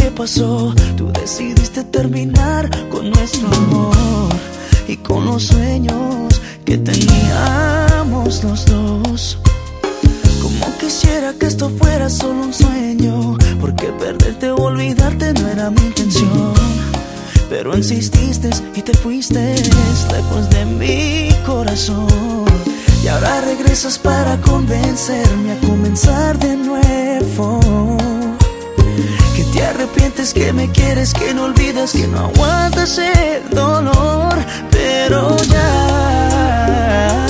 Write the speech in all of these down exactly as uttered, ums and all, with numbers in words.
que pasó, tú decidiste terminar con nuestro amor y con los sueños que teníamos los dos. Como quisiera que esto fuera solo un sueño, porque perderte o olvidarte no era mi intención. Pero insististe y te fuiste lejos de mi corazón. Y ahora regresas para convencerme a comenzar de nuevo. Que te arrepientes, que me quieres, que no olvidas, que no aguantas el dolor. Pero ya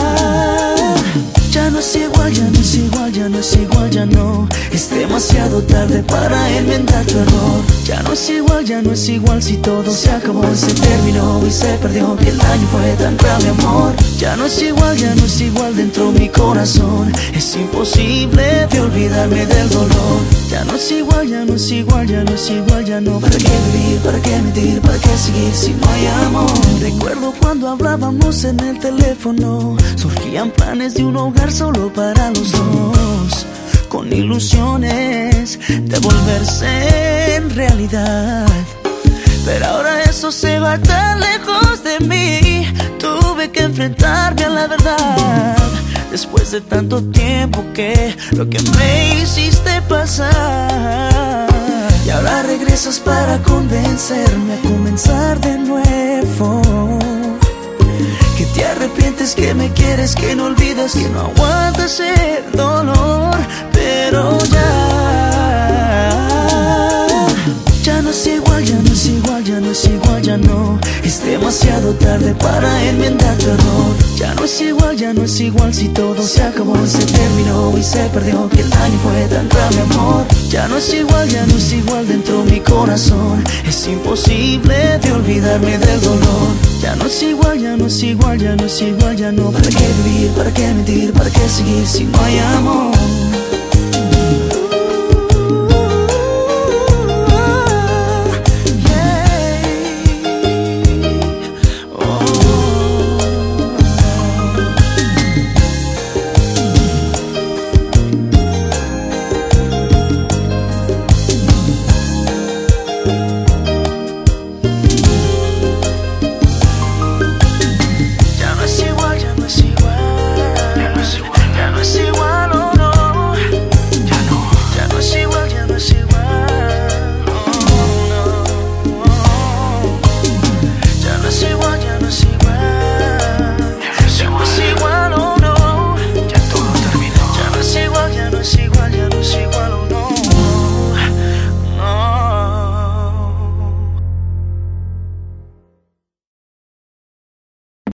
Ya no es igual, ya no es igual, ya no es igual, ya no. Es demasiado tarde para enmendar tu error. Ya no es igual, ya no es igual, si todo se acabó, se terminó y se perdió. Que el daño fue tan grave, amor. Ya no es igual, ya no es igual dentro de mi corazón. Es imposible de olvidarme del dolor. Ya no es igual, ya no es igual, ya no es igual, ya no. ¿Para qué vivir, para qué mentir, para qué seguir si no hay amor? Recuerdo cuando hablábamos en el teléfono, surgían planes de un hogar solo para los dos, con ilusiones de volverse en realidad. Pero ahora eso se va tan lejos de mí. Tuve que enfrentarme a la verdad, después de tanto tiempo que lo que me hiciste pasar. Y ahora regresas para convencerme a comenzar de nuevo. Que te arrepientes, que me quieres, que no olvidas, que no aguantas el dolor. Pero ya Ya no es igual, ya no es igual, ya no es igual, ya no. Es demasiado tarde para enmendar tu error. Ya no es igual, ya no es igual, si todo se acabó, se terminó y se perdió. Que el daño fue tan grave, amor. Ya no es igual, ya no es igual dentro de mi corazón. Es imposible de olvidarme del dolor. Ya no es igual, ya no es igual, ya no es igual, ya no. ¿Para qué vivir, para qué mentir, para qué seguir si no hay amor?